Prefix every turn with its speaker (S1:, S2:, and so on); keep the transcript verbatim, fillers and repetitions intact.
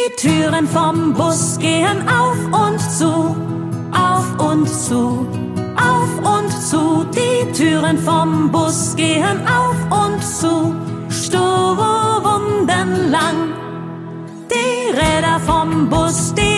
S1: Die Türen vom Bus gehen auf und zu, auf und zu, auf und zu. Die Türen vom Bus gehen auf und zu, stundenlang. Die Räder vom Bus, die